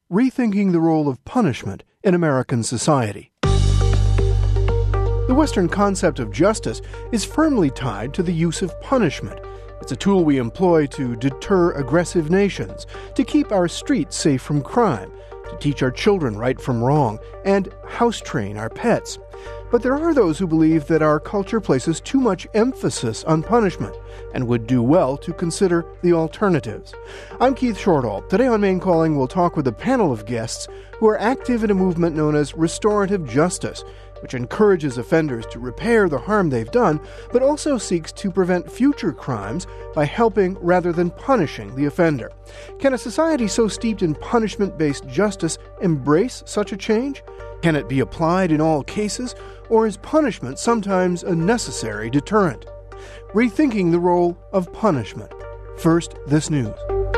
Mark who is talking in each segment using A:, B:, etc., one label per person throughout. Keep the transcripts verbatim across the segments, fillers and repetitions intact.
A: Rethinking the Role of Punishment in American Society. The Western concept of justice is firmly tied to the use of punishment. It's a tool we employ to deter aggressive nations, to keep our streets safe from crime, to teach our children right from wrong, and house-train our pets. But there are those who believe that our culture places too much emphasis on punishment and would do well to consider the alternatives. I'm Keith Shortall. Today on Maine Calling, we'll talk with a panel of guests who are active in a movement known as restorative justice, which encourages offenders to repair the harm they've done, but also seeks to prevent future crimes by helping rather than punishing the offender. Can a society so steeped in punishment-based justice embrace such a change? Can it be applied in all cases, or is punishment sometimes a necessary deterrent? Rethinking the role of punishment. First, this news.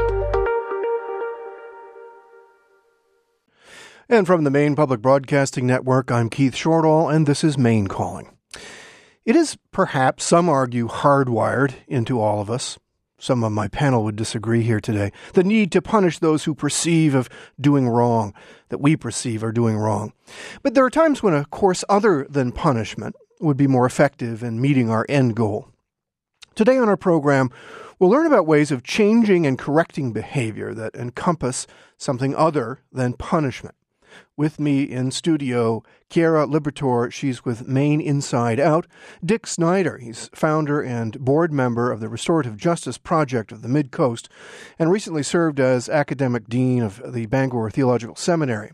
A: And from the Maine Public Broadcasting Network, I'm Keith Shortall, and this is Maine Calling. It is perhaps, some argue, hardwired into all of us. Some of my panel would disagree here today. The need to punish those who perceive of doing wrong, that we perceive are doing wrong. But there are times when a course other than punishment would be more effective in meeting our end goal. Today on our program, we'll learn about ways of changing and correcting behavior that encompass something other than punishment. With me in studio, Chiara Liberatore, she's with Maine Inside Out. Dick Snyder, he's founder and board member of the Restorative Justice Project of the Mid-Coast, and recently served as academic dean of the Bangor Theological Seminary.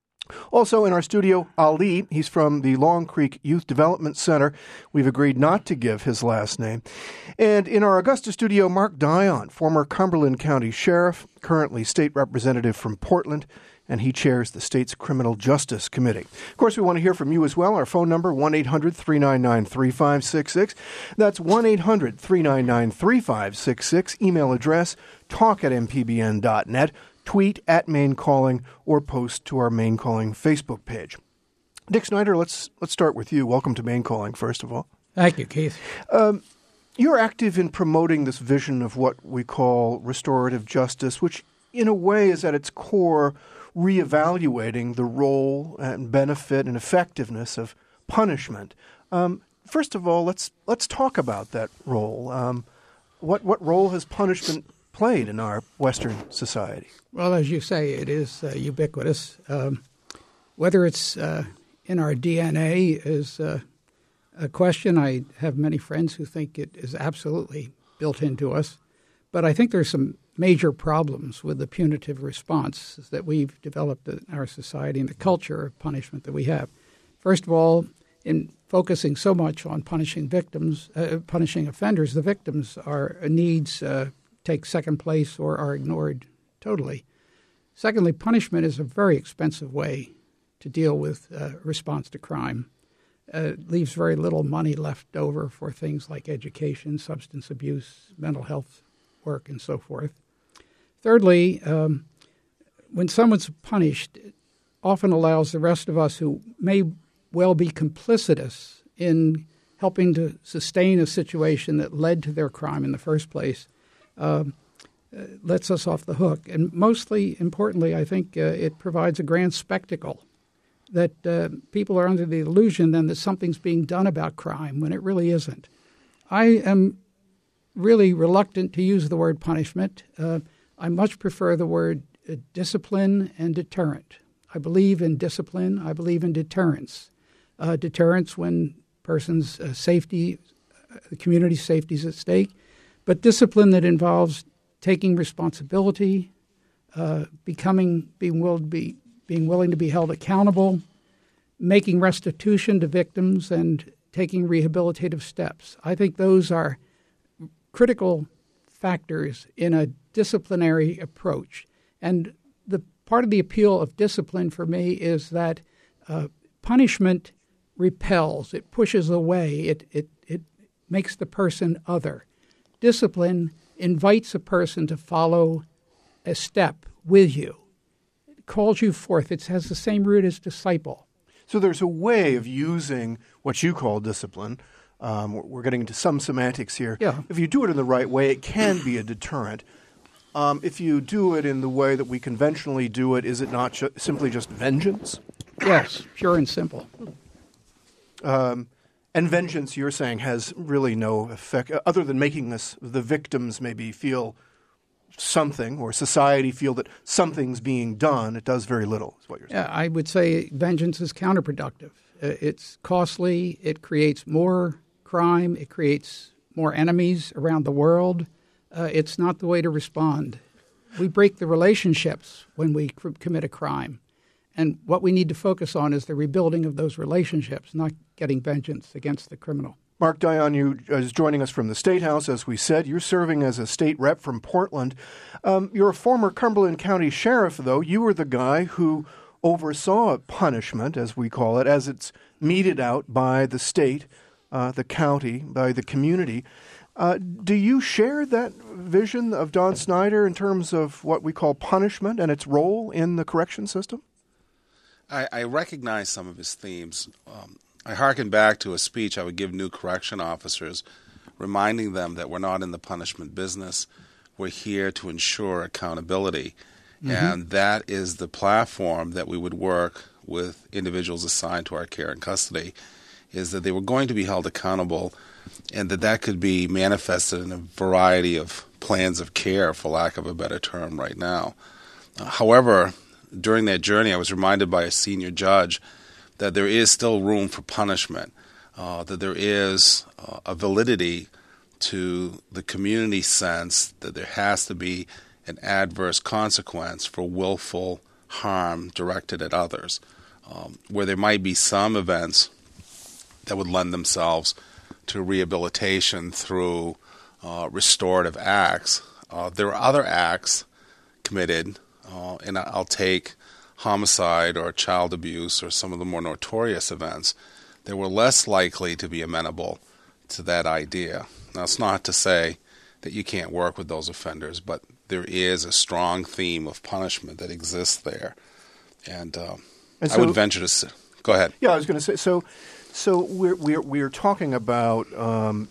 A: Also in our studio, Ali, he's from the Long Creek Youth Development Center. We've agreed not to give his last name. And in our Augusta studio, Mark Dion, former Cumberland County Sheriff, currently state representative from Portland, and he chairs the state's Criminal Justice Committee. Of course, we want to hear from you as well. Our phone number, one eight hundred three nine nine three five six six. That's one eight hundred three nine nine three five six six. Email address, talk at m p b n dot net. Tweet at Maine Calling, or post to our Maine Calling Facebook page. Dick Snyder, let's let's start with you. Welcome to Maine Calling, first of all.
B: Thank you, Keith.
A: Um, you're active in promoting this vision of what we call restorative justice, which in a way is at its core reevaluating the role and benefit and effectiveness of punishment. Um, first of all, let's let's talk about that role. Um, what what role has punishment played in our Western society?
B: Well, as you say, it is uh, ubiquitous. Um, whether it's uh, in our D N A is uh, a question. I have many friends who think it is absolutely built into us. But I think there's some major problems with the punitive response that we've developed in our society and the culture of punishment that we have. First of all, in focusing so much on punishing victims, uh, punishing offenders, the victims' are needs uh, take second place or are ignored totally. Secondly, punishment is a very expensive way to deal with uh, response to crime. Uh, it leaves very little money left over for things like education, substance abuse, mental health work, and so forth. Thirdly, um, when someone's punished, it often allows the rest of us who may well be complicitous in helping to sustain a situation that led to their crime in the first place, uh, uh, lets us off the hook. And mostly importantly, I think uh, it provides a grand spectacle that uh, people are under the illusion then that something's being done about crime when it really isn't. I am really reluctant to use the word punishment. Uh, I much prefer the word uh, discipline and deterrent. I believe in discipline. I believe in deterrence. Uh, deterrence when person's uh, safety, uh, the community's safety is at stake, but discipline that involves taking responsibility, uh, becoming, being will to be, being willing to be held accountable, making restitution to victims, and taking rehabilitative steps. I think those are critical factors in a disciplinary approach. And the part of the appeal of discipline for me is that uh, punishment repels, it pushes away, it, it, it makes the person other. Discipline invites a person to follow a step with you. It calls you forth. It has the same root as disciple.
A: So there's a way of using what you call discipline. Um, we're getting into some semantics here.
B: Yeah.
A: If you do it in the right way, it can be a deterrent. Um, if you do it in the way that we conventionally do it, is it not ju- simply just vengeance?
B: Yes, pure and simple.
A: Um, and vengeance, you're saying, has really no effect, other than making us, the victims, maybe feel something, or society feel that something's being done. It does very little, is what you're saying.
B: Yeah, I would say vengeance is counterproductive. Uh, it's costly. It creates more crime. It creates more enemies around the world. Uh, it's not the way to respond. We break the relationships when we c- commit a crime. And what we need to focus on is the rebuilding of those relationships, not getting vengeance against the criminal.
A: Mark Dion, you is joining us from the State House, as we said. You're serving as a state rep from Portland. Um, you're a former Cumberland County sheriff, though. You were the guy who oversaw punishment, as we call it, as it's meted out by the state, uh, the county, by the community. Uh, do you share that vision of Don Snyder in terms of what we call punishment and its role in the correction system?
C: I, I recognize some of his themes. Um, I hearken back to a speech I would give new correction officers, reminding them that we're not in the punishment business. We're here to ensure accountability. Mm-hmm. And that is the platform that we would work with individuals assigned to our care and custody, is that they were going to be held accountable, and that that could be manifested in a variety of plans of care, for lack of a better term, right now. Uh, however, during that journey, I was reminded by a senior judge that there is still room for punishment, uh, that there is uh, a validity to the community sense that there has to be an adverse consequence for willful harm directed at others, um, where there might be some events that would lend themselves to rehabilitation through uh, restorative acts. Uh, there are other acts committed, uh, and I'll take homicide or child abuse or some of the more notorious events, that were less likely to be amenable to that idea. Now, it's not to say that you can't work with those offenders, but there is a strong theme of punishment that exists there. And, uh, and so, I would venture to say, go ahead.
A: Yeah, I was going to say, so so we're, we're, we're talking about um,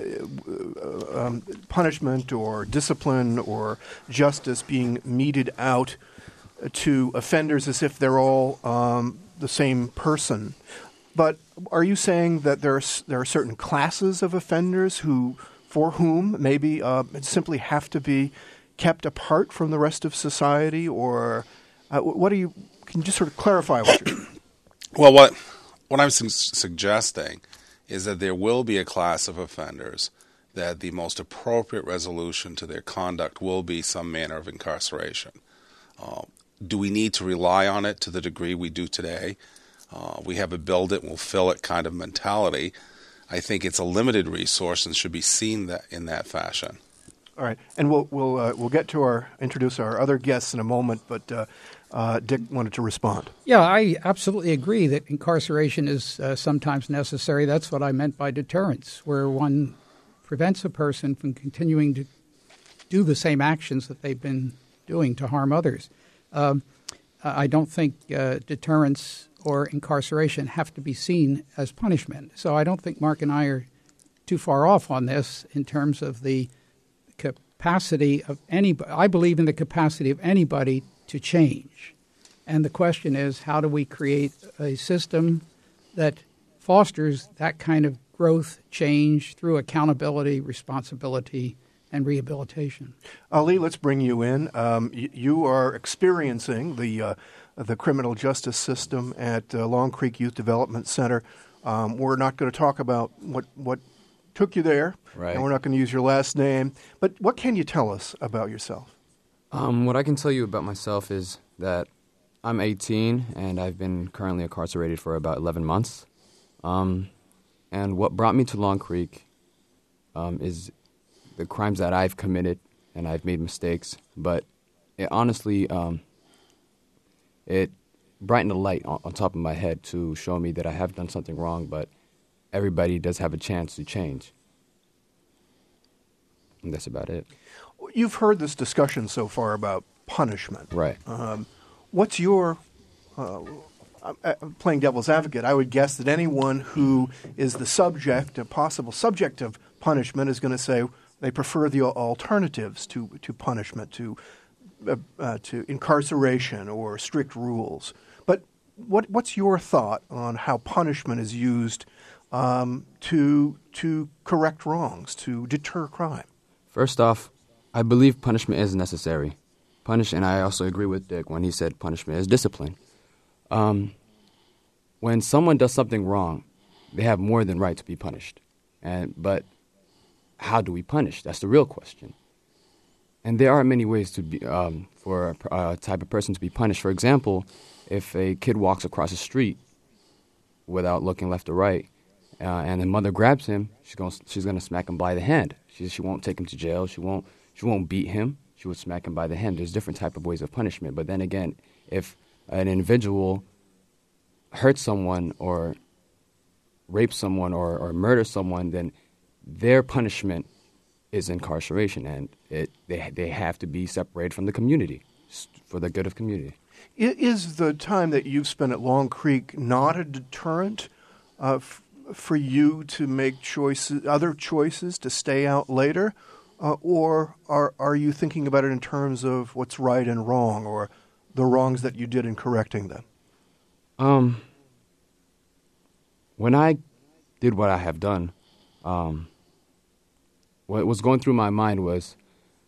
A: uh, um, punishment or discipline or justice being meted out to offenders as if they're all um, the same person. But are you saying that there are, there are certain classes of offenders who, for whom maybe uh, simply have to be kept apart from the rest of society, or uh, what do you? Can you just sort of clarify what you're?
C: Well, what what I'm su- suggesting is that there will be a class of offenders that the most appropriate resolution to their conduct will be some manner of incarceration. Uh, do we need to rely on it to the degree we do today? Uh, we have a build it, we'll fill it kind of mentality. I think it's a limited resource and should be seen that in that fashion.
A: All right, and we'll we'll uh, we'll get to our introduce our other guests in a moment, but uh, uh, Dick wanted to respond.
B: Yeah, I absolutely agree that incarceration is uh, sometimes necessary. That's what I meant by deterrence, where one prevents a person from continuing to do the same actions that they've been doing to harm others. Um, I don't think uh, deterrence or incarceration have to be seen as punishment. So I don't think Mark and I are too far off on this in terms of the capacity of anybody. I believe in the capacity of anybody to change. And the question is, how do we create a system that fosters that kind of growth, change through accountability, responsibility, and rehabilitation?
A: Ali, let's bring you in. Um, y- you are experiencing the uh, the criminal justice system at uh, Long Creek Youth Development Center. Um, we're not going to talk about what, what took you there,
D: right,
A: and we're not going to use your last name. But what can you tell us about yourself?
D: Um, what I can tell you about myself is that I'm eighteen, and I've been currently incarcerated for about eleven months. Um, and what brought me to Long Creek um, is the crimes that I've committed, and I've made mistakes. But it honestly, um, it brightened a light on, on top of my head to show me that I have done something wrong, but everybody does have a chance to change. And that's about it.
A: You've heard this discussion so far about punishment.
D: Right.
A: Um, what's your, uh, uh, playing devil's advocate, I would guess that anyone who is the subject, a possible subject of punishment is going to say, they prefer the alternatives to, to punishment, to uh, uh, to incarceration or strict rules. But what what's your thought on how punishment is used um, to to correct wrongs, to deter crime?
D: First off, I believe punishment is necessary. Punish, and I also agree with Dick when he said punishment is discipline. Um, when someone does something wrong, they have more than right to be punished. And but how do we punish? That's the real question. And there are many ways to be um, for a, a type of person to be punished. For example, if a kid walks across the street without looking left or right, uh, and the mother grabs him, she's going she's going to smack him by the hand. She she won't take him to jail. She won't she won't beat him. She would smack him by the hand. There's different type of ways of punishment. But then again, if an individual hurts someone or rapes someone or, or murders someone, then their punishment is incarceration, and it they they have to be separated from the community for the good of community.
A: Is the time that you've spent at Long Creek not a deterrent uh, f- for you to make choices, other choices to stay out later, uh, or are are you thinking about it in terms of what's right and wrong, or the wrongs that you did in correcting them?
D: Um, when I did what I have done, um, what was going through my mind was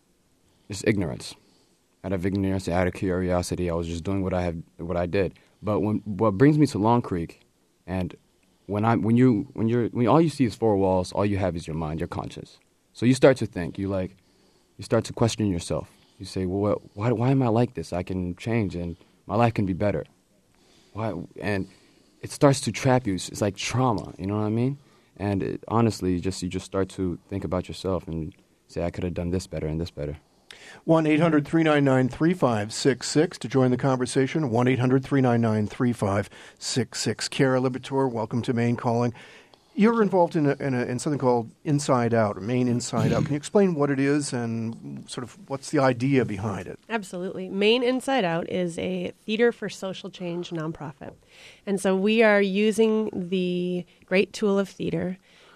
D: just ignorance. Out of ignorance, out of curiosity, I was just doing what I have, what I did. But when what brings me to Long Creek, and when I when you when you're when all you see is four walls, all you have is your mind, your conscience. So you start to think, you like, you start to question yourself. You say, well, what, why why am I like this? I can change, and my life can be better. Why? And it starts to trap you. It's like trauma. You know what I mean? And it, honestly, just you just start to think about yourself and say, I could have done this better and this better.
A: one eight hundred three nine nine three five six six to join the conversation. one eight hundred three nine nine three five six six. Kara Libator, welcome to Maine Calling. You're involved in, a, in, a, in something called Inside Out, or Maine Inside Out. Can you explain what it is and sort of what's the idea behind it?
E: Absolutely. Maine Inside Out is a theater for social change nonprofit. And so we are using the great tool of theater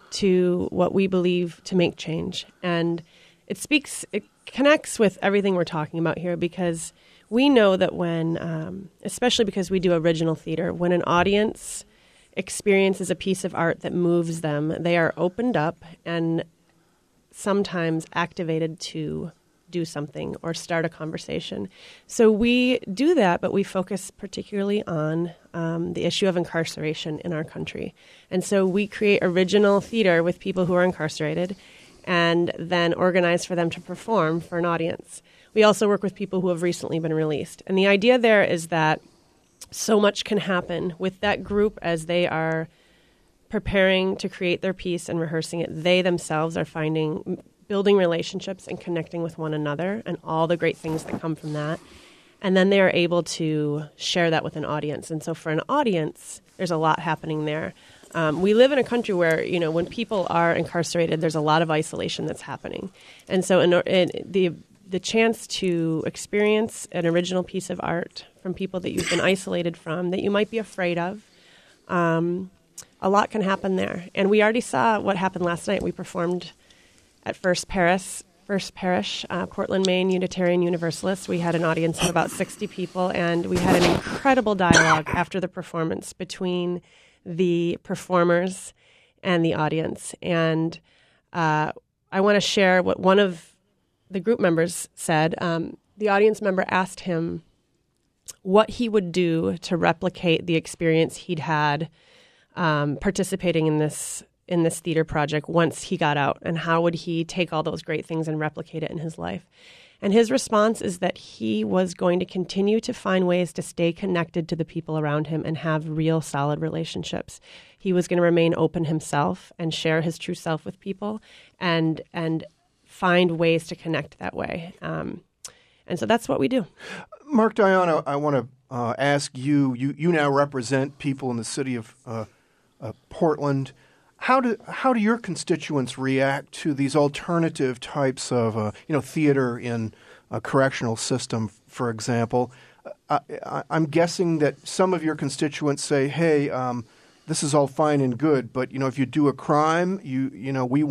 E: to what we believe to make change. And it speaks, it connects with everything we're talking about here, because we know that when, um, especially because we do original theater, when an audience experiences a piece of art that moves them, they are opened up and sometimes activated to do something or start a conversation. So we do that, but we focus particularly on um, the issue of incarceration in our country. And so we create original theater with people who are incarcerated and then organize for them to perform for an audience. We also work with people who have recently been released. And the idea there is that so much can happen with that group as they are preparing to create their piece and rehearsing it. They themselves are finding, building relationships and connecting with one another and all the great things that come from that. And then they are able to share that with an audience. And so for an audience, there's a lot happening there. Um, we live in a country where, you know, when people are incarcerated, there's a lot of isolation that's happening. And so in, in the the chance to experience an original piece of art from people that you've been isolated from, that you might be afraid of, um, a lot can happen there. And we already saw what happened last night. We performed at First Parish, First Parish, uh, Portland, Maine, Unitarian Universalist. We had an audience of about sixty people, and we had an incredible dialogue after the performance between the performers and the audience. And uh, I want to share what one of the group members said. Um, the audience member asked him what he would do to replicate the experience he'd had um, participating in this in this theater project once he got out, and how would he take all those great things and replicate it in his life. And his response is that he was going to continue to find ways to stay connected to the people around him and have real solid relationships. He was going to remain open himself and share his true self with people, and and find ways to connect that way. Um, and so that's what we do.
A: Mark Diana, I want to uh, ask you, you, you now represent people in the city of uh, uh, Portland. How do how do your constituents react to these alternative types of uh, you know theater in a correctional system, for example? I, I, I'm guessing that some of your constituents say, "Hey, um, this is all fine and good, but you know if you do a crime, you you know we want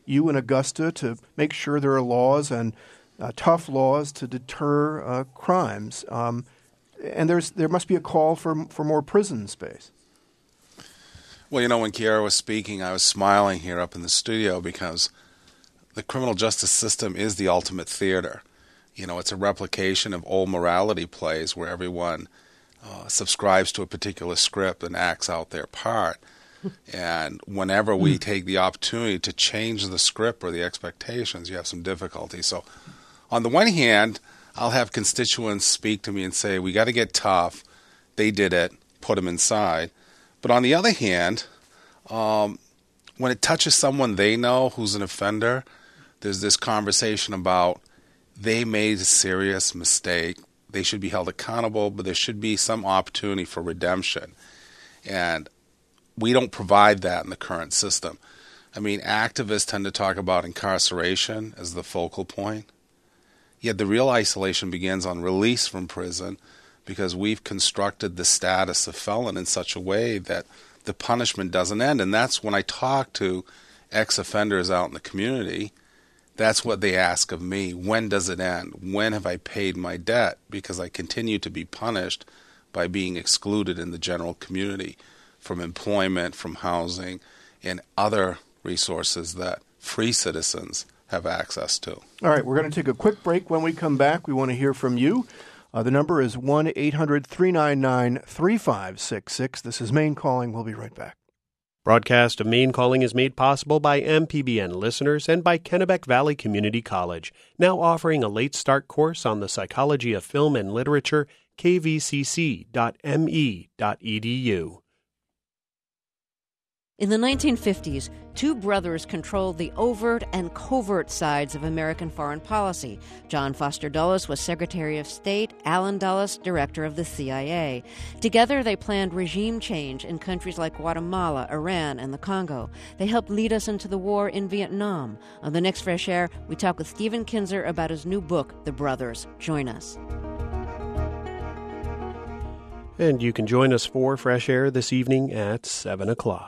A: you in Augusta to make sure there are laws and uh, tough laws to deter uh, crimes. Um, and there's there must be a call for for more prison space.
C: Well, you know, when Kiara was speaking, I was smiling here up in the studio because the criminal justice system is the ultimate theater. You know, it's a replication of old morality plays where everyone uh, subscribes to a particular script and acts out their part. And whenever we take the opportunity to change the script or the expectations, you have some difficulty. So on the one hand, I'll have constituents speak to me and say, we got to get tough. They did it. Put them inside. But on the other hand, um, when it touches someone they know who's an offender, there's this conversation about they made a serious mistake. They should be held accountable, but there should be some opportunity for redemption. And we don't provide that in the current system. I mean, activists tend to talk about incarceration as the focal point. Yet the real isolation begins on release from prison because we've constructed the status of felon in such a way that the punishment doesn't end. And that's when I talk to ex-offenders out in the community, that's what they ask of me. When does it end? When have I paid my debt? Because I continue to be punished by being excluded in the general community from employment, from housing, and other resources that free citizens have access to.
A: All right, we're going to take a quick break. When we come back, we want to hear from you. Uh, the number is one eight hundred three nine nine three five six six. This is Maine Calling. We'll be right back.
F: Broadcast of Maine Calling is made possible by M P B N listeners and by Kennebec Valley Community College, now offering a late start course on the psychology of film and literature, k v c c dot m e dot e d u.
G: In the nineteen fifties, two brothers controlled the overt and covert sides of American foreign policy. John Foster Dulles was Secretary of State, Allen Dulles, Director of the C I A. Together, they planned regime change in countries like Guatemala, Iran, and the Congo. They helped lead us into the war in Vietnam. On the next Fresh Air, we talk with Stephen Kinzer about his new book, The Brothers. Join us.
F: And you can join us for Fresh Air this evening at seven o'clock.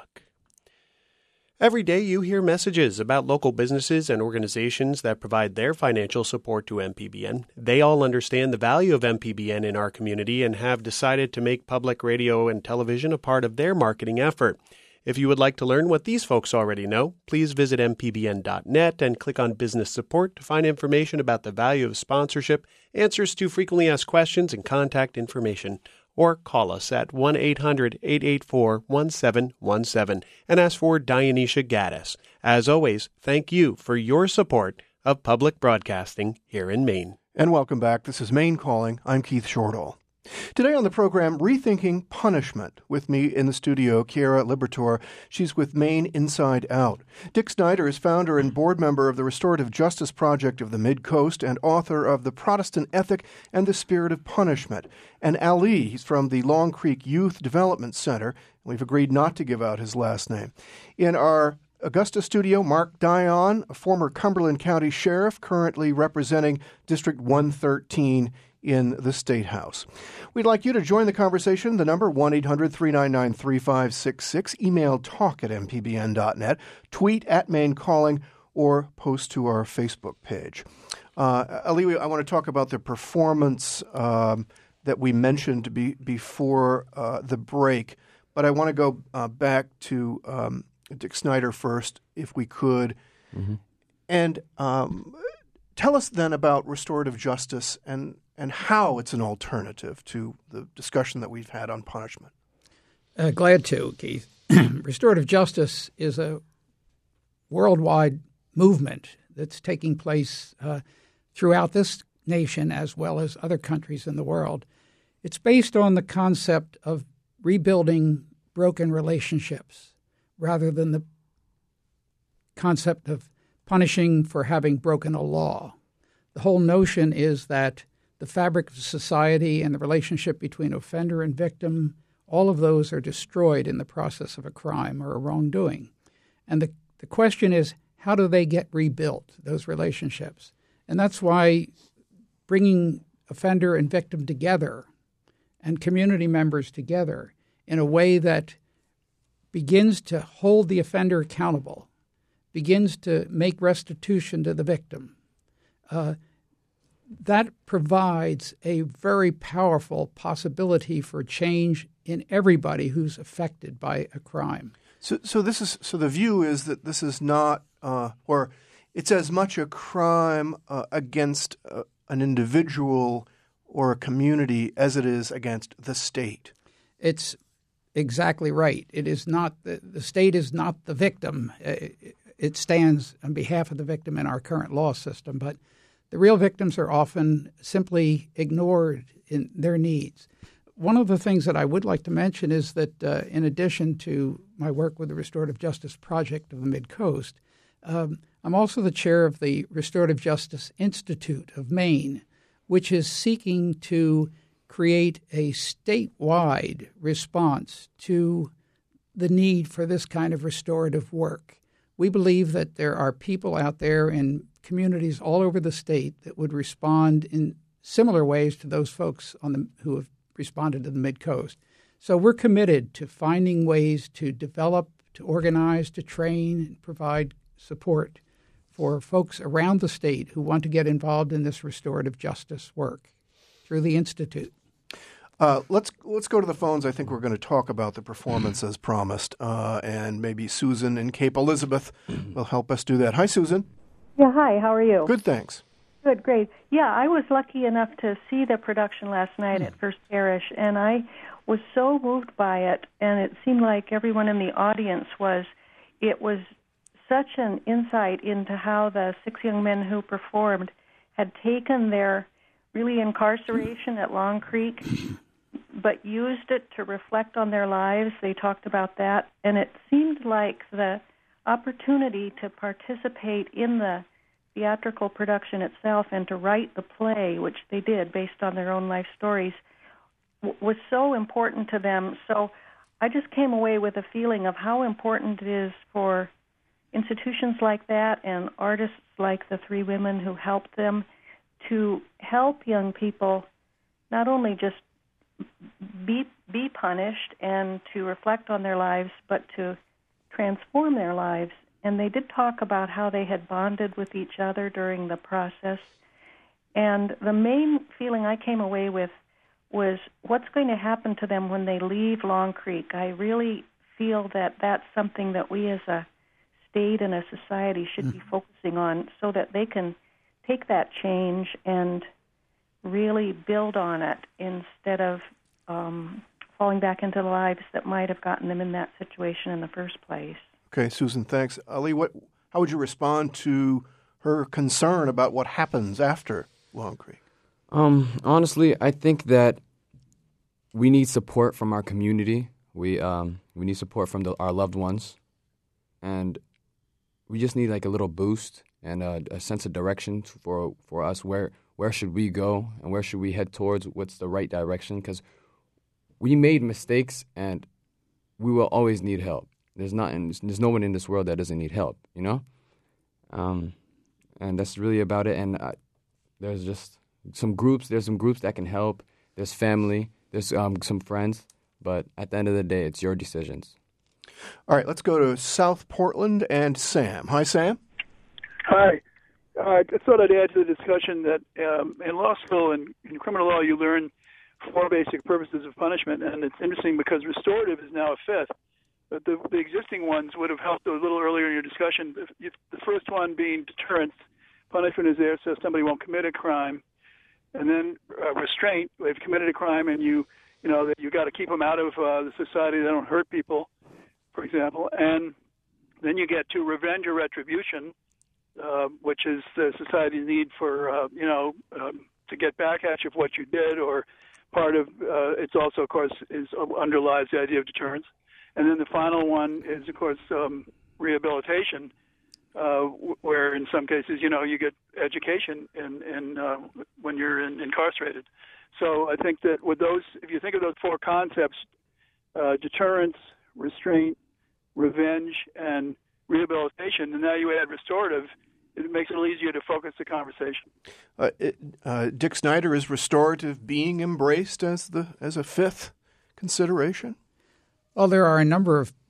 F: Every day you hear messages about local businesses and organizations that provide their financial support to M P B N. They all understand the value of M P B N in our community and have decided to make public radio and television a part of their marketing effort. If you would like to learn what these folks already know, please visit m p b n dot net and click on Business Support to find information about the value of sponsorship, answers to frequently asked questions, and contact information. Or call us at one eight hundred eight eight four one seven one seven and ask for Dionysia Gaddis. As always, thank you for your support of public broadcasting here in Maine.
A: And welcome back. This is Maine Calling. I'm Keith Shortall. Today on the program, Rethinking Punishment. With me in the studio, Kiara Liberatore. She's with Maine Inside Out. Dick Snyder is founder and board member of the Restorative Justice Project of the Mid-Coast and author of The Protestant Ethic and the Spirit of Punishment. And Ali, he's from the Long Creek Youth Development Center. We've agreed not to give out his last name. In our Augusta studio, Mark Dion, a former Cumberland County Sheriff, currently representing District one thirteen in the State House. We'd like you to join the conversation. The number, one eight hundred three nine nine three five six six. Email talk at m p b n dot net. Tweet at Maine Calling or post to our Facebook page. Uh, Ali, I want to talk about the performance um, that we mentioned be, before uh, the break, but I want to go uh, back to um, Dick Snyder first, if we could. Mm-hmm. And um, tell us then about restorative justice and and how it's an alternative to the discussion that we've had on punishment.
B: Uh, glad to, Keith. Restorative justice is a worldwide movement that's taking place uh, throughout this nation as well as other countries in the world. It's based on the concept of rebuilding broken relationships rather than the concept of punishing for having broken a law. The whole notion is that the fabric of society and the relationship between offender and victim, all of those are destroyed in the process of a crime or a wrongdoing. And the, the question is, how do they get rebuilt, those relationships? And that's why bringing offender and victim together and community members together in a way that begins to hold the offender accountable, begins to make restitution to the victim, uh, that provides a very powerful possibility for change in everybody who's affected by a crime.
A: So, so this is so the view is that this is not, uh, or it's as much a crime uh, against uh, an individual or a community as it is against the state.
B: It's exactly right. It is not the, the state is not the victim. It, it stands on behalf of the victim in our current law system, but the real victims are often simply ignored in their needs. One of the things that I would like to mention is that uh, in addition to my work with the Restorative Justice Project of the Mid-Coast, um, I'm also the chair of the Restorative Justice Institute of Maine, which is seeking to create a statewide response to the need for this kind of restorative work. We believe that there are people out there in communities all over the state that would respond in similar ways to those folks on the who have responded to the Mid-Coast. So we're committed to finding ways to develop, to organize, to train, and provide support for folks around the state who want to get involved in this restorative justice work through the Institute.
A: Uh, let's let's go to the phones. I think we're going to talk about the performance as promised, uh, and maybe Susan in Cape Elizabeth will help us do that. Hi, Susan.
H: Yeah, hi. How are you?
A: Good, thanks.
H: Good, great. Yeah, I was lucky enough to see the production last night at First Parish, and I was so moved by it, and it seemed like everyone in the audience was. It was such an insight into how the six young men who performed had taken their really incarceration at Long Creek, but used it to reflect on their lives. They talked about that, and it seemed like the opportunity to participate in the theatrical production itself and to write the play, which they did based on their own life stories, w- was so important to them. So I just came away with a feeling of how important it is for institutions like that and artists like the three women who helped them to help young people not only just be be punished and to reflect on their lives, but to transform their lives. And they did talk about how they had bonded with each other during the process. And the main feeling I came away with was what's going to happen to them when they leave Long Creek. I really feel that that's something that we as a state and a society should be focusing on so that they can take that change and really build on it instead of um, falling back into the lives that might have gotten them in that situation in the first place.
A: Okay, Susan, thanks. Ali, what? How would you respond to her concern about what happens after Long Creek?
D: Um, honestly, I think that we need support from our community. We um, we need support from the, our loved ones, and we just need like a little boost and a, a sense of direction for for us. Where where should we go and where should we head towards? What's the right direction? Because we made mistakes, and we will always need help. There's not, there's no one in this world that doesn't need help, you know? Um, and that's really about it. And uh, there's just some groups, there's some groups that can help. There's family, there's um, some friends. But at the end of the day, it's your decisions.
A: All right, let's go to South Portland and Sam. Hi, Sam.
I: Hi. Uh, I thought I'd add to the discussion that um, in law school and in criminal law, you learn four basic purposes of punishment. And it's interesting because restorative is now a fifth. But the, the existing ones would have helped a little earlier in your discussion. If, if the first one being deterrence, punishment is there so somebody won't commit a crime, and then uh, restraint. They've committed a crime, and you, you know, that you got to keep them out of uh, the society. They don't hurt people, for example. And then you get to revenge or retribution, uh, which is the society's need for, uh, you know, um, to get back at you for what you did, or part of uh, it's also, of course, is uh, underlies the idea of deterrence. And then the final one is, of course, um, rehabilitation, uh, where in some cases, you know, you get education in, in, uh, when you're in, incarcerated. So I think that with those, if you think of those four concepts, uh, deterrence, restraint, revenge, and rehabilitation, and now you add restorative, it makes it a little easier to focus the conversation.
A: Uh, it, uh, Dick Snyder, is restorative being embraced as the as a fifth consideration?
B: Well, there are a number of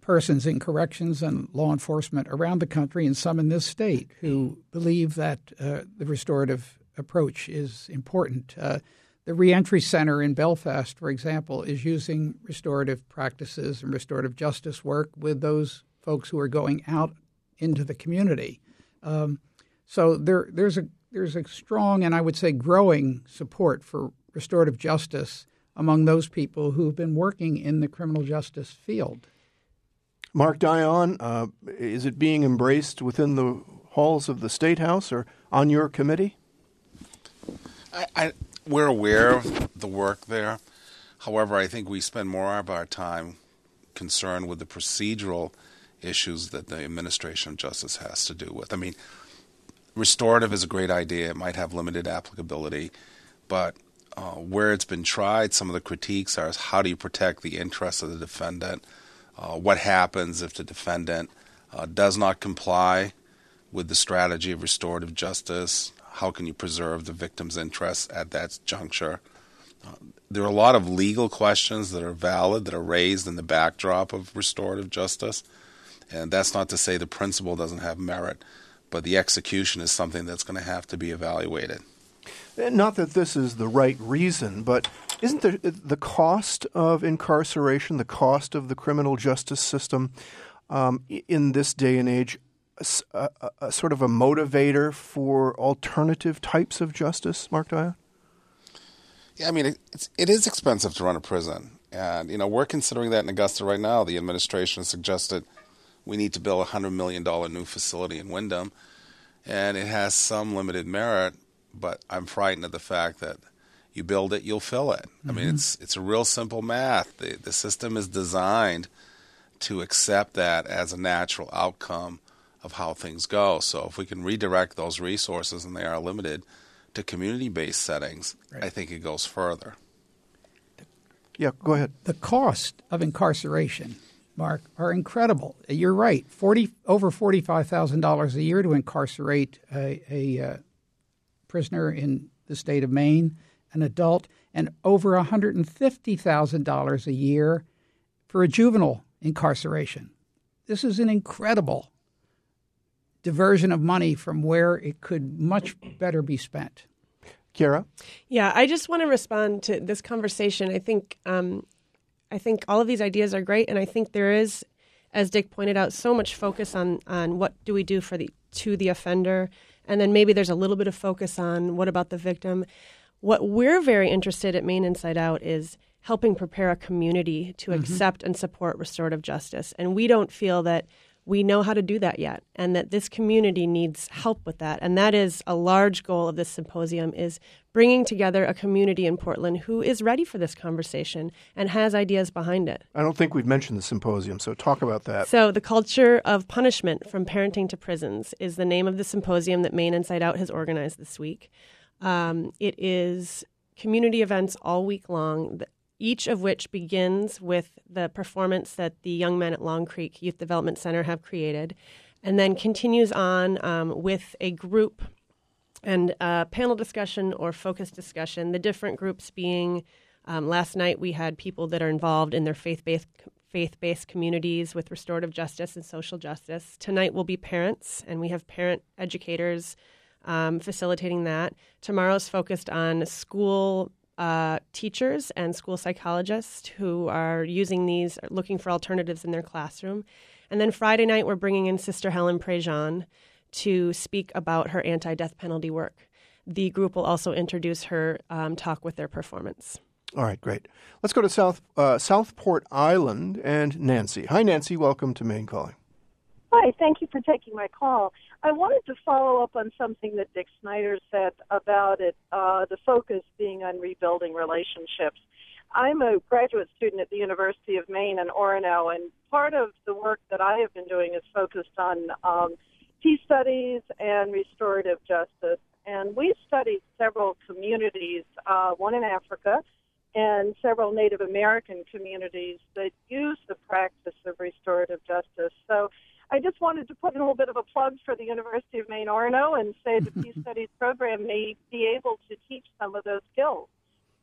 B: persons in corrections and law enforcement around the country and some in this state who believe that uh, the restorative approach is important. Uh, the Reentry Center in Belfast, for example, is using restorative practices and restorative justice work with those folks who are going out into the community. Um, so there, there's a there's a strong and I would say growing support for restorative justice among those people who've been working in the criminal justice field.
A: Mark Dion, uh, is it being embraced within the halls of the State House or on your committee?
C: I, I, we're aware of the work there. However, I think we spend more of our time concerned with the procedural issues that the administration of justice has to do with. I mean, restorative is a great idea. It might have limited applicability, but uh, where it's been tried, some of the critiques are how do you protect the interests of the defendant? Uh, what happens if the defendant uh, does not comply with the strategy of restorative justice? How can you preserve the victim's interests at that juncture? Uh, there are a lot of legal questions that are valid, that are raised in the backdrop of restorative justice. And that's not to say the principle doesn't have merit, but the execution is something that's going to have to be evaluated.
A: Not that this is the right reason, but isn't the, the cost of incarceration, the cost of the criminal justice system um, in this day and age a, a, a sort of a motivator for alternative types of justice, Mark Dion?
C: Yeah, I mean, it, it's, it is expensive to run a prison. And, you know, we're considering that in Augusta right now. The administration has suggested we need to build a one hundred million dollars new facility in Wyndham. And it has some limited merit, but I'm frightened of the fact that you build it, you'll fill it. Mm-hmm. I mean, it's it's a real simple math. The, the system is designed to accept that as a natural outcome of how things go. So if we can redirect those resources, and they are limited, to community-based settings, right, I think it goes further.
A: Yeah, go ahead.
B: The cost of incarceration, Mark, are incredible. You're right. Forty over forty-five thousand dollars a year to incarcerate a, a uh, prisoner in the state of Maine, an adult, and over one hundred fifty thousand dollars a year for a juvenile incarceration. This is an incredible diversion of money from where it could much better be spent.
A: Kara?
E: Yeah, I just want to respond to this conversation. I think um, I think all of these ideas are great, and I think there is, as Dick pointed out, so much focus on on what do we do for the to the offender, and then maybe there's a little bit of focus on what about the victim. What we're very interested at Maine Inside Out is helping prepare a community to mm-hmm. accept and support restorative justice, and we don't feel that we know how to do that yet, and that this community needs help with that. And that is a large goal of this symposium, is bringing together a community in Portland who is ready for this conversation and has ideas behind it.
A: I don't think we've mentioned the symposium, so talk about that.
E: So the Culture of Punishment from Parenting to Prisons is the name of the symposium that Maine Inside Out has organized this week. Um, it is community events all week long, each of which begins with the performance that the young men at Long Creek Youth Development Center have created, and then continues on um, with a group and a panel discussion or focus discussion, the different groups being, um, last night we had people that are involved in their faith-based faith-based communities with restorative justice and social justice. Tonight will be parents, and we have parent educators um, facilitating that. Tomorrow's focused on school Uh, teachers and school psychologists who are using these, looking for alternatives in their classroom. And then Friday night, we're bringing in Sister Helen Prejean to speak about her anti-death penalty work. The group will also introduce her um, talk with their performance.
A: All right, great. Let's go to South uh, Southport Island and Nancy. Hi, Nancy. Welcome to Maine Calling.
J: Hi, thank you for taking my call. I wanted to follow up on something that Dick Snyder said about it, uh, the focus being on rebuilding relationships. I'm a graduate student at the University of Maine in Orono, and part of the work that I have been doing is focused on um, peace studies and restorative justice. And we've studied several communities, uh, one in Africa, and several Native American communities that use the practice of restorative justice. So I just wanted to put in a little bit of a plug for the University of Maine Orono and say the Peace Studies program may be able to teach some of those skills.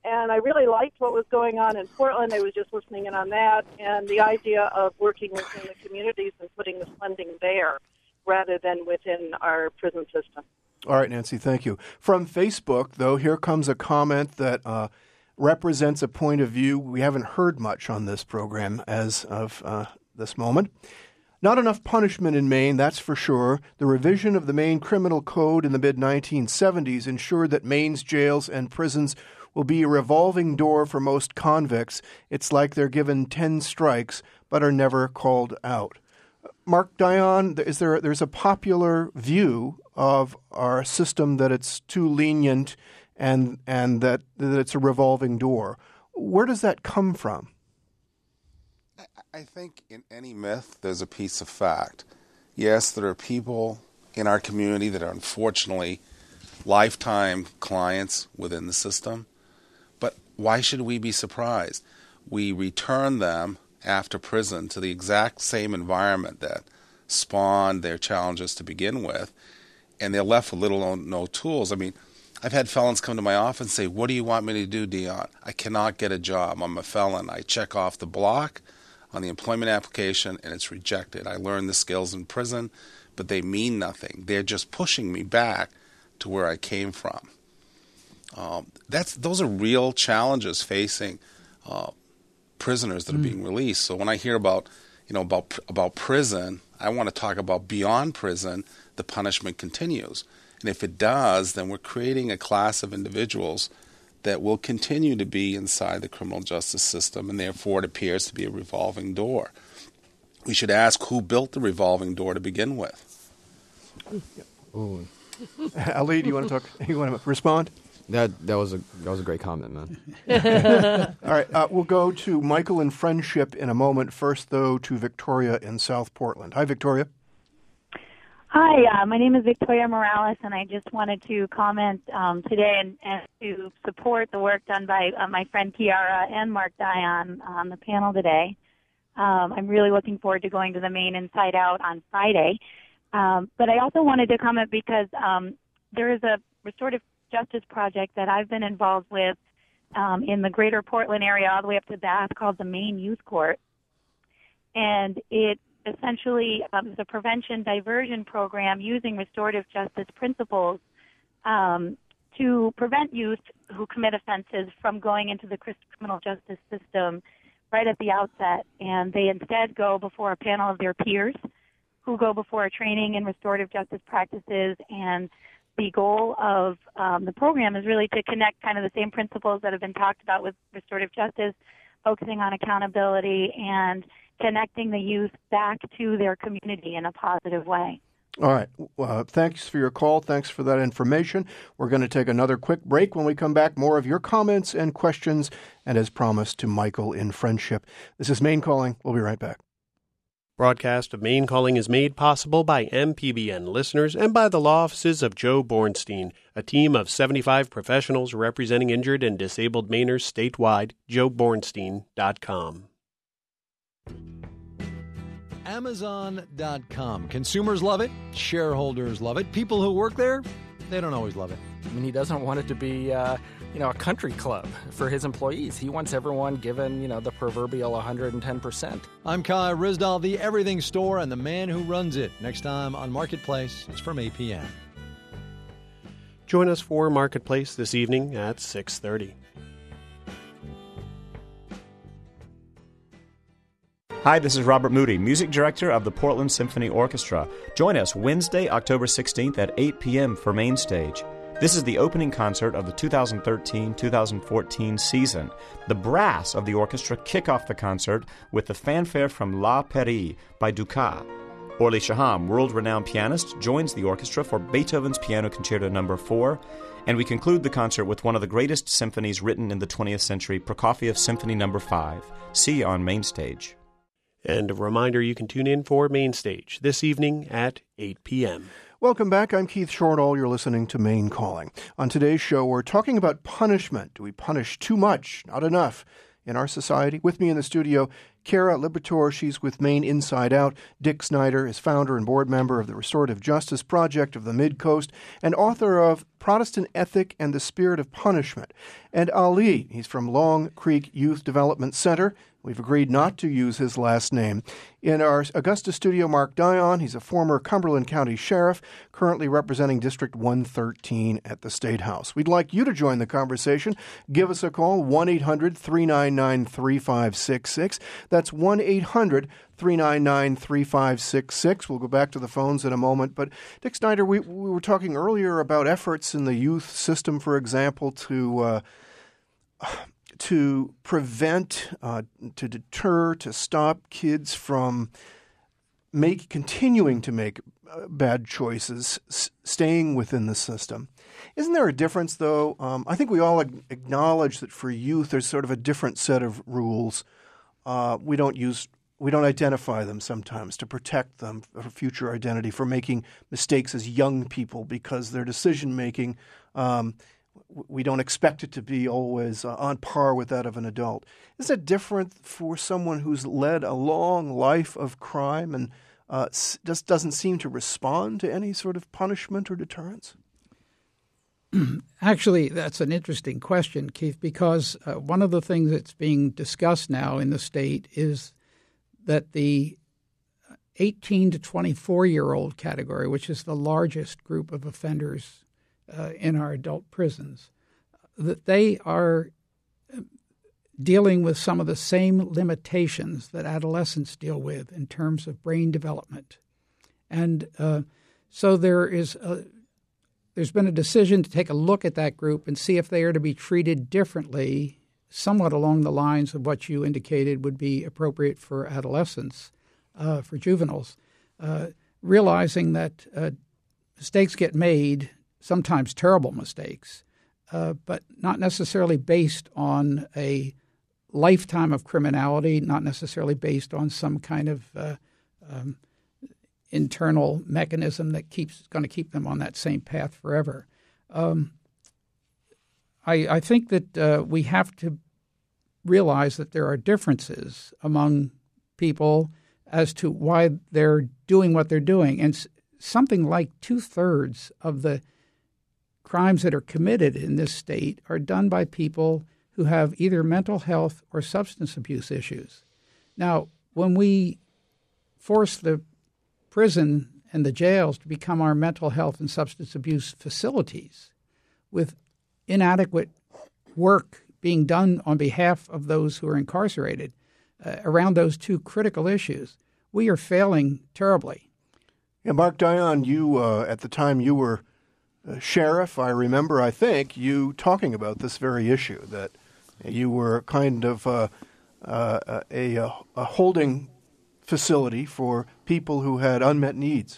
J: and I really liked what was going on in Portland. I was just listening in on that, and the idea of working within the communities and putting the funding there rather than within our prison system.
A: All right, Nancy, thank you. From Facebook, though, here comes a comment that uh, represents a point of view we haven't heard much on this program as of uh, this moment. Not enough punishment in Maine, that's for sure. The revision of the Maine Criminal Code in the mid nineteen seventies ensured that Maine's jails and prisons will be a revolving door for most convicts. It's like they're given ten strikes but are never called out. Mark Dion, is there there's a popular view of our system that it's too lenient and and that, that it's a revolving door. Where does that come from?
C: I, I think in any myth there's a piece of fact. Yes, there are people in our community that are unfortunately lifetime clients within the system, but why should we be surprised? We return them after prison to the exact same environment that spawned their challenges to begin with, and they're left with little or no tools. I mean, I've had felons come to my office and say, what do you want me to do, Dion? I cannot get a job. I'm a felon. I check off the block on the employment application, and it's rejected. I learned the skills in prison, but they mean nothing. They're just pushing me back to where I came from. Um, that's those are real challenges facing uh, prisoners that are being released. So when I hear about, you know, about about prison, I want to talk about beyond prison. The punishment continues, and if it does, then we're creating a class of individuals that will continue to be inside the criminal justice system, and therefore it appears to be a revolving door. We should ask who built the revolving door to begin with.
D: Ooh.
A: Ali, do you want to talk? You want to respond?
D: That that was a that was a great comment, man.
A: All right, uh, we'll go to Michael in Friendship in a moment. First, though, to Victoria in South Portland. Hi, Victoria.
K: Hi, uh, my name is Victoria Morales, and I just wanted to comment um, today and, and to support the work done by uh, my friend Kiara and Mark Dion on the panel today. Um, I'm really looking forward to going to the Maine Inside Out on Friday. Um, but I also wanted to comment because um, there is a restorative justice project that I've been involved with um, in the greater Portland area all the way up to Bath called the Maine Youth Court. And it essentially um, is a prevention diversion program using restorative justice principles um, to prevent youth who commit offenses from going into the criminal justice system right at the outset. And they instead go before a panel of their peers who go before a training in restorative justice practices. And the goal of um, the program is really to connect kind of the same principles that have been talked about with restorative justice, focusing on accountability and connecting the youth back to their community in a positive way.
A: All right. Uh, thanks for your call. Thanks for that information. We're going to take another quick break. When we come back, more of your comments and questions, and as promised, to Michael in Friendship. This is Maine Calling. We'll be right back.
F: Broadcast of Maine Calling is made possible by M P B N listeners and by the law offices of Joe Bornstein, a team of seventy-five professionals representing injured and disabled Mainers statewide. joe bornstein dot com.
L: Amazon dot com. Consumers love it. Shareholders love it. People who work there, they don't always love it.
M: I mean, he doesn't want it to be, uh, you know, a country club for his employees. He wants everyone given, you know, the proverbial one hundred ten percent.
L: I'm Kai Rizdal, the Everything Store, and the man who runs it. Next time on Marketplace, it's from eight p.m.
F: Join us for Marketplace this evening at six thirty.
N: Hi, this is Robert Moody, music director of the Portland Symphony Orchestra. Join us Wednesday, October sixteenth at eight p.m. for Main Stage. This is the opening concert of the two thousand thirteen two thousand fourteen season. The brass of the orchestra kick off the concert with the fanfare from La Pairie by Dukas. Orly Shaham, world-renowned pianist, joins the orchestra for Beethoven's Piano Concerto Number four, and we conclude the concert with one of the greatest symphonies written in the twentieth century, Prokofiev Symphony Number five. See you on Main Stage.
F: And a reminder, you can tune in for Main Stage this evening at eight p.m.
A: Welcome back. I'm Keith Shortall. You're listening to Maine Calling. On today's show, we're talking about punishment. Do we punish too much, not enough, in our society? With me in the studio, Kara Libertor, she's with Maine Inside Out. Dick Snyder is founder and board member of the Restorative Justice Project of the Mid-Coast and author of Protestant Ethic and the Spirit of Punishment. And Ali, he's from Long Creek Youth Development Center. We've agreed not to use his last name. In our Augusta studio, Mark Dion. He's a former Cumberland County Sheriff, currently representing District one thirteen at the State House. We'd like you to join the conversation. Give us a call, one eight hundred three nine nine three five six six. That's one eight hundred three nine nine three five six six. We'll go back to the phones in a moment. But, Dick Snyder, we, we were talking earlier about efforts in the youth system, for example, to... Uh, to prevent, uh, to deter, to stop kids from make continuing to make uh, bad choices, s- staying within the system. Isn't there a difference, though? Um, I think we all ag- acknowledge that for youth there's sort of a different set of rules. Uh, we don't use, we don't identify them sometimes to protect them for future identity, for making mistakes as young people because their decision making. Um, We don't expect it to be always uh, on par with that of an adult. Is it different for someone who's led a long life of crime and uh, s- just doesn't seem to respond to any sort of punishment or deterrence?
B: Actually, that's an interesting question, Keith, because uh, one of the things that's being discussed now in the state is that the eighteen to twenty-four-year-old category, which is the largest group of offenders Uh, in our adult prisons, that they are dealing with some of the same limitations that adolescents deal with in terms of brain development. And uh, so there is a, there's been a decision to take a look at that group and see if they are to be treated differently, somewhat along the lines of what you indicated would be appropriate for adolescents, uh, for juveniles, uh, realizing that uh, mistakes get made, sometimes terrible mistakes, uh, but not necessarily based on a lifetime of criminality, not necessarily based on some kind of uh, um, internal mechanism that keeps going to keep them on that same path forever. Um, I, I think that uh, we have to realize that there are differences among people as to why they're doing what they're doing. And s- something like two-thirds of the crimes that are committed in this state are done by people who have either mental health or substance abuse issues. Now, when we force the prison and the jails to become our mental health and substance abuse facilities with inadequate work being done on behalf of those who are incarcerated uh, around those two critical issues, we are failing terribly.
A: Yeah, Mark Dion, you uh, at the time you were uh, sheriff, I remember, I think, you talking about this very issue, that you were kind of uh, uh, a, a holding facility for people who had unmet needs.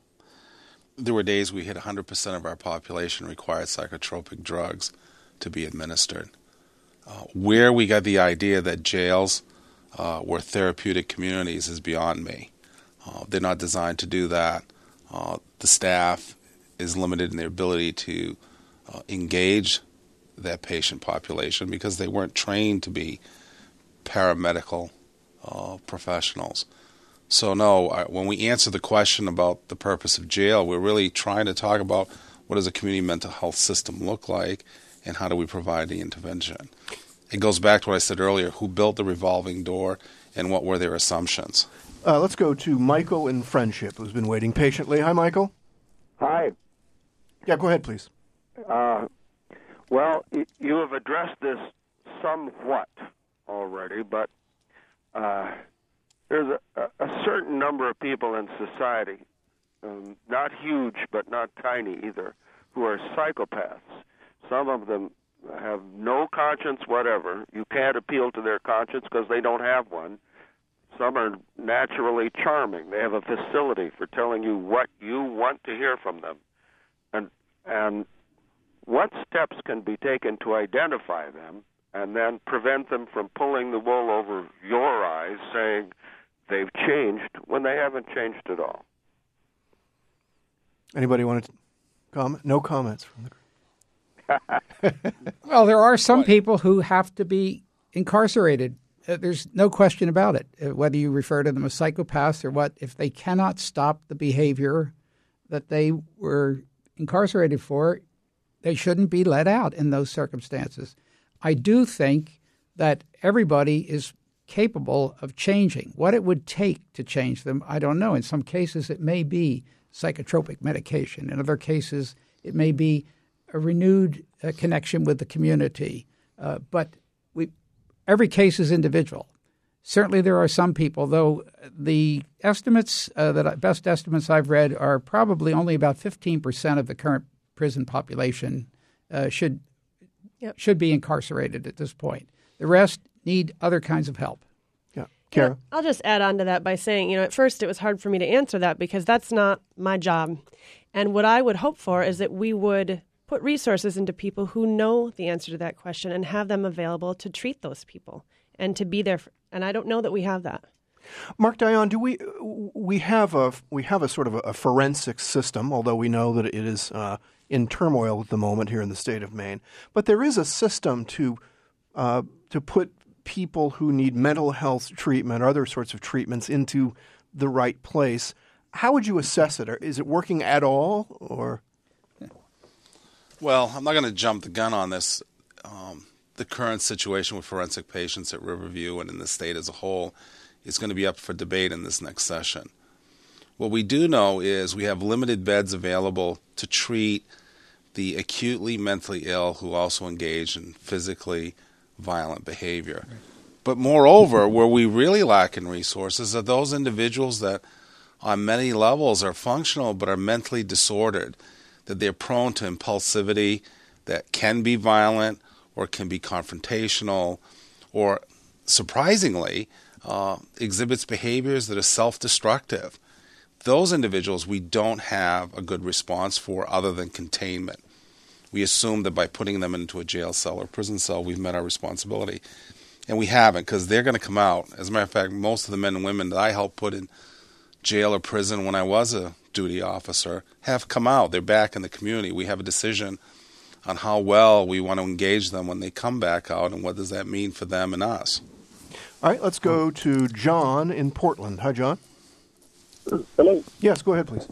C: There were days we hit one hundred percent of our population required psychotropic drugs to be administered. Uh, where we got the idea that jails uh, were therapeutic communities is beyond me. Uh, they're not designed to do that. Uh, the staff is limited in their ability to uh, engage that patient population because they weren't trained to be paramedical uh, professionals. So no, I, when we answer the question about the purpose of jail, we're really trying to talk about what does a community mental health system look like and how do we provide the intervention. It goes back to what I said earlier, who built the revolving door and what were their assumptions.
A: Uh, let's go to Michael in Friendship, who's been waiting patiently. Hi, Michael.
O: Hi.
A: Yeah, go ahead, please.
O: Uh, well, y- you have addressed this somewhat already, but uh, there's a, a certain number of people in society, um, not huge but not tiny either, who are psychopaths. Some of them have no conscience whatever. You can't appeal to their conscience because they don't have one. Some are naturally charming. They have a facility for telling you what you want to hear from them. And and what steps can be taken to identify them and then prevent them from pulling the wool over your eyes, saying they've changed when they haven't changed at all?
A: Anybody want to comment? No comments from the group.
B: Well, there are some people who have to be incarcerated uh, there's no question about it. Uh, whether you refer to them as psychopaths or what, if they cannot stop the behavior that they were incarcerated for, they shouldn't be let out in those circumstances. I do think that everybody is capable of changing. What it would take to change them, I don't know. In some cases, it may be psychotropic medication. In other cases, it may be a renewed uh, connection with the community. Uh, but we, every case is individual. Certainly there are some people, though the estimates, uh, that best estimates I've read are probably only about fifteen percent of the current prison population uh, should yep. should be incarcerated at this point. The rest need other kinds of help.
A: Yeah. Kara?
E: Yeah, I'll just add on to that by saying, you know, at first it was hard for me to answer that because that's not my job. And what I would hope for is that we would put resources into people who know the answer to that question and have them available to treat those people and to be there. For, and I don't know that we have that.
A: Mark Dion, do we we have a we have a sort of a, a forensic system, although we know that it is uh, in turmoil at the moment here in the state of Maine. But there is a system to uh, to put people who need mental health treatment or other sorts of treatments into the right place. How would you assess it? Is it working at all, or?
C: Well, I'm not going to jump the gun on this. Um, the current situation with forensic patients at Riverview and in the state as a whole is going to be up for debate in this next session. What we do know is we have limited beds available to treat the acutely mentally ill who also engage in physically violent behavior. But moreover, where we really lack in resources are those individuals that on many levels are functional but are mentally disordered, that they're prone to impulsivity that can be violent or can be confrontational or, surprisingly, uh, exhibits behaviors that are self-destructive. Those individuals we don't have a good response for other than containment. We assume that by putting them into a jail cell or prison cell, we've met our responsibility. And we haven't, because they're going to come out. As a matter of fact, most of the men and women that I helped put in jail or prison when I was a duty officer have come out. They're back in the community. We have a decision on how well we want to engage them when they come back out, and what does that mean for them and us.
A: All right, let's go to John in Portland. Hi, John.
P: Hello.
A: Yes, go ahead, please.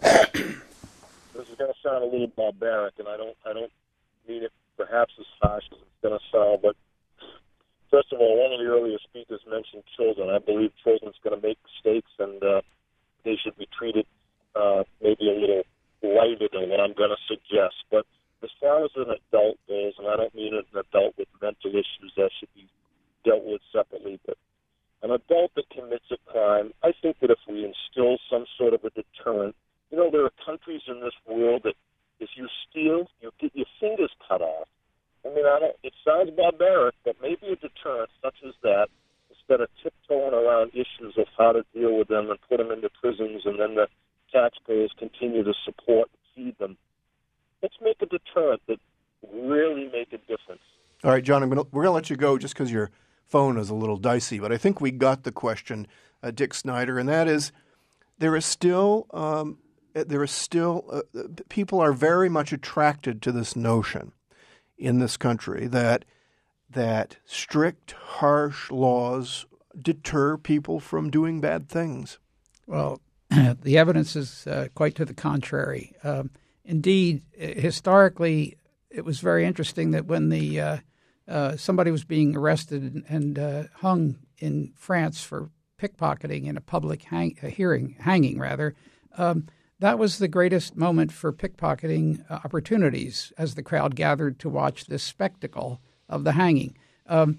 P: This is going to sound a little barbaric, and I don't, I don't mean it perhaps as harsh as it's going to sound, but first of all, one of the earlier speakers mentioned children. I believe children's going to make mistakes, and uh, they should be treated uh, maybe a little lighter than what I'm going to suggest. But as far as an adult goes, and I don't mean an adult with mental issues that should be dealt with separately, but an adult that commits a crime, I think that if we instill some sort of a deterrent, you know, there are countries in this world that if you steal, you get your fingers cut off. I mean, I don't, it sounds barbaric, but maybe a deterrent such as that, instead of tiptoeing around issues of how to deal with them and put them into prisons and then the taxpayers continue to support and feed them. Let's make a deterrent that really make a difference.
A: All right, John, I'm gonna, we're going to let you go just because your phone is a little dicey, but I think we got the question, uh, Dick Snyder, and that is there is still um, there is still uh, people are very much attracted to this notion in this country that that strict, harsh laws deter people from doing bad things.
B: Well, the evidence is uh, quite to the contrary. Um, indeed, historically, it was very interesting that when the uh, uh, somebody was being arrested and, and uh, hung in France for pickpocketing in a public hang, a hearing, hanging rather, um, that was the greatest moment for pickpocketing uh, opportunities as the crowd gathered to watch this spectacle of the hanging. Um,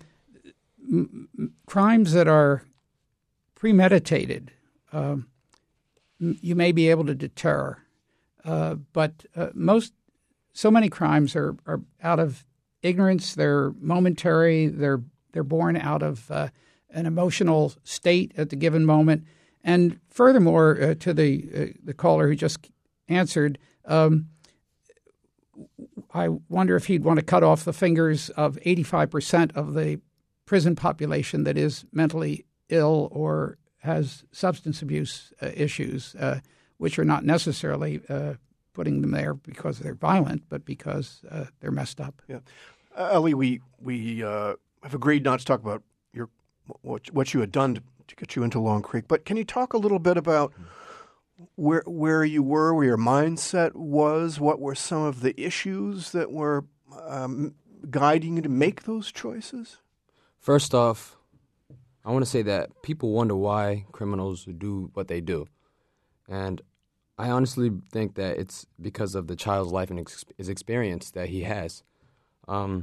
B: m- m- crimes that are premeditated, um, m- you may be able to deter, uh, but uh, most, so many crimes are, are out of ignorance. They're momentary. They're they're born out of uh, an emotional state at the given moment. And furthermore, uh, to the uh, the caller who just answered, um, I wonder if he'd want to cut off the fingers of eighty-five percent of the prison population that is mentally ill or has substance abuse uh, issues, uh, which are not necessarily uh, putting them there because they're violent, but because uh, they're messed up.
A: Yeah, uh, Ellie, we we uh, have agreed not to talk about your what what you had done to, to get you into Long Creek. But can you talk a little bit about where where you were, where your mindset was? What were some of the issues that were um, guiding you to make those choices?
D: First off, I want to say that people wonder why criminals do what they do. And I honestly think that it's because of the child's life and ex- his experience that he has. Um,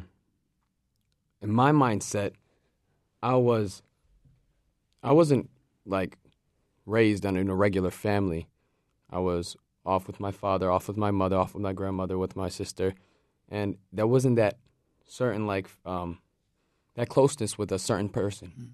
D: in my mindset, I was, I wasn't like raised in a regular family. I was off with my father, off with my mother, off with my grandmother, with my sister, and there wasn't that certain like um, that closeness with a certain person. Mm-hmm.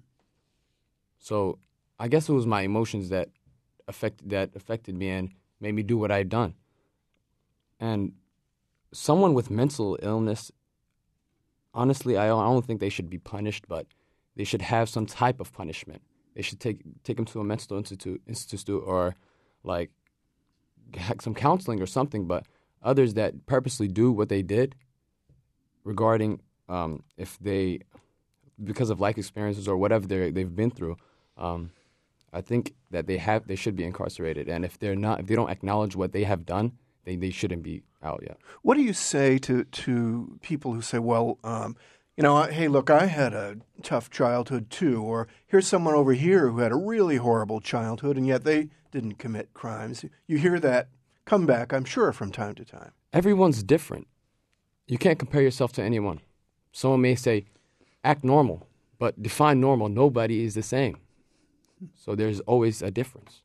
D: So I guess it was my emotions that affected that affected me and made me do what I had done. And someone with mental illness, honestly, I don't, I don't think they should be punished, but they should have some type of punishment. They should take take them to a mental institute, institute or like some counseling or something. But others that purposely do what they did regarding um, if they, because of life experiences or whatever they they've been through, um, I think that they have they should be incarcerated. And if they're not, if they don't acknowledge what they have done, they they shouldn't be out yet.
A: What do you say to to people who say, well, um, you know, hey, look, I had a tough childhood too, or here's someone over here who had a really horrible childhood, and yet they didn't commit crimes. You hear that comeback, I'm sure, from time to time.
D: Everyone's different. You can't compare yourself to anyone. Someone may say, act normal, but define normal. Nobody is the same. So there's always a difference.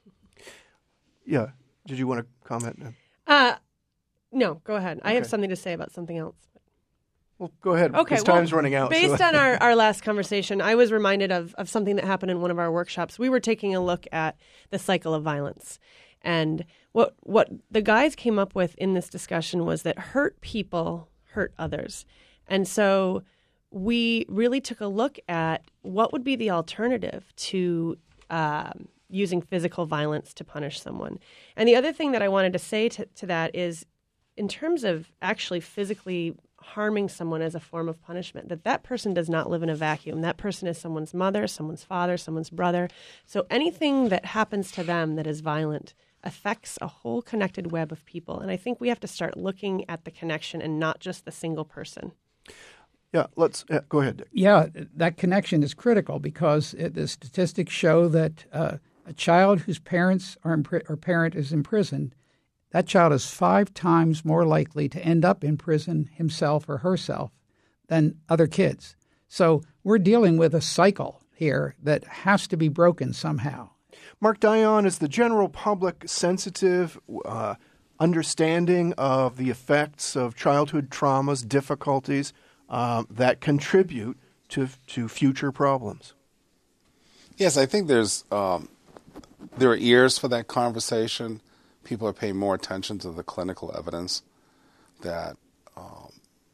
A: Yeah. Did you want to comment?
E: Uh, no, go ahead. I
A: Okay.
E: have something to say about something else.
A: Well, go ahead.
E: Okay,
A: because
E: well,
A: time's running out.
E: Based
A: so.
E: on our, our last conversation, I was reminded of, of something that happened in one of our workshops. We were taking a look at the cycle of violence. And what what the guys came up with in this discussion was that hurt people hurt others. And so we really took a look at what would be the alternative to um, using physical violence to punish someone. And the other thing that I wanted to say to, to that is, in terms of actually physically harming someone as a form of punishment, that that person does not live in a vacuum. That person is someone's mother, someone's father, someone's brother. So anything that happens to them that is violent affects a whole connected web of people. And I think we have to start looking at the connection and not just the single person.
A: Yeah, let's uh, go ahead, Dick.
B: Yeah, that connection is critical because it, the statistics show that uh, a child whose parents are impri- or parent is imprisoned, that child is five times more likely to end up in prison himself or herself than other kids. So we're dealing with a cycle here that has to be broken somehow.
A: Mark Dion, is the general public sensitive, uh, understanding of the effects of childhood traumas, difficulties um, that contribute to to future problems?
C: Yes, I think there's um, there are ears for that conversation. People are paying more attention to the clinical evidence that um,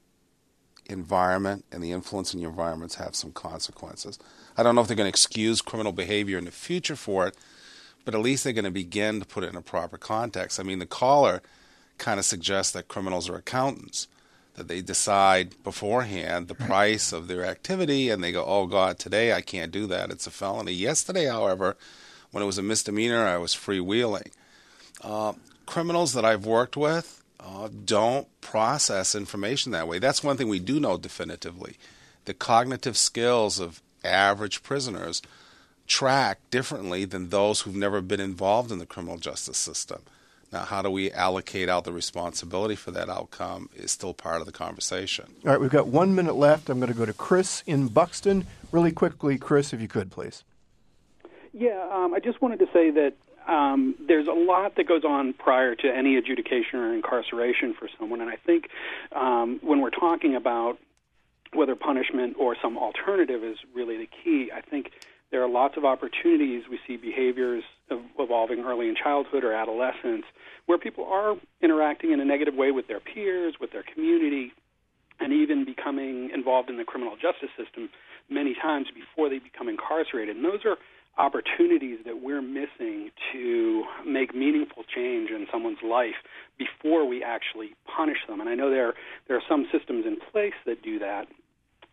C: environment and the influence in your environments have some consequences. I don't know if they're going to excuse criminal behavior in the future for it, but at least they're going to begin to put it in a proper context. I mean, the caller kind of suggests that criminals are accountants, that they decide beforehand the price of their activity, and they go, oh, God, today I can't do that. It's a felony. Yesterday, however, when it was a misdemeanor, I was freewheeling. Uh, criminals that I've worked with uh, don't process information that way. That's one thing we do know definitively. The cognitive skills of average prisoners track differently than those who've never been involved in the criminal justice system. Now, how do we allocate out the responsibility for that outcome is still part of the conversation.
A: All right, we've got one minute left. I'm going to go to Chris in Buxton. Really quickly, Chris, if you could, please.
Q: Yeah, um, I just wanted to say that um, there's a lot that goes on prior to any adjudication or incarceration for someone, and I think um, when we're talking about whether punishment or some alternative is really the key, I think there are lots of opportunities. We see behaviors evolving early in childhood or adolescence where people are interacting in a negative way with their peers, with their community, and even becoming involved in the criminal justice system many times before they become incarcerated. And those are opportunities that we're missing to make meaningful change in someone's life before we actually punish them. And I know there there are some systems in place that do that,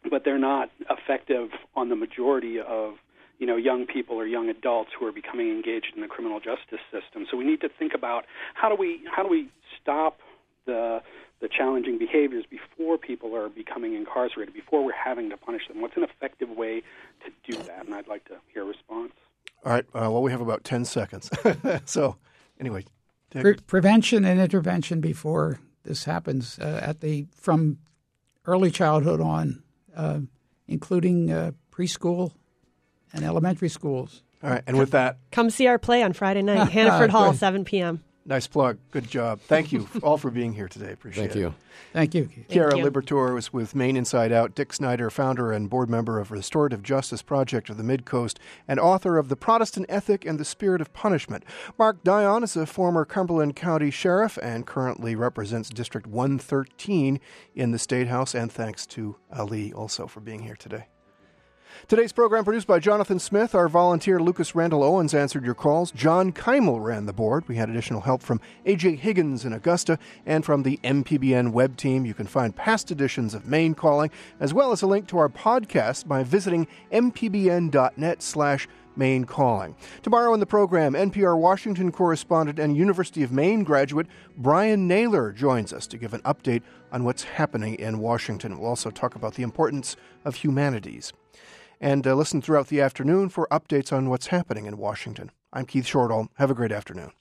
Q: but they're not effective on the majority of you know, young people or young adults who are becoming engaged in the criminal justice system. So we need to think about how do we how do we stop the the challenging behaviors before people are becoming incarcerated, before we're having to punish them. What's an effective way to do that? And I'd like to hear a response.
A: All right. Uh, well, we have about ten seconds. So anyway.
B: Pre- prevention and intervention before this happens uh, at the from early childhood on, uh, including uh, preschool and elementary schools.
A: All right, and with that...
E: Come see our play on Friday night, Hannaford Hall, seven p.m.
A: Nice plug. Good job. Thank you all for being here today. Appreciate
D: Thank
A: it.
D: you.
B: Thank you.
A: Chiara
E: Thank you.
A: Liberatore was with Maine Inside Out. Dick Snyder, founder and board member of Restorative Justice Project of the Midcoast and author of The Protestant Ethic and the Spirit of Punishment. Mark Dion is a former Cumberland County Sheriff and currently represents District one thirteen in the State House. And thanks to Ali also for being here today. Today's program produced by Jonathan Smith. Our volunteer Lucas Randall Owens answered your calls. John Keimel ran the board. We had additional help from A J Higgins in Augusta and from the M P B N web team. You can find past editions of Maine Calling as well as a link to our podcast by visiting mpbn.net slash Maine Calling. Tomorrow in the program, N P R Washington correspondent and University of Maine graduate Brian Naylor joins us to give an update on what's happening in Washington. We'll also talk about the importance of humanities. And uh, listen throughout the afternoon for updates on what's happening in Washington. I'm Keith Shortall. Have a great afternoon.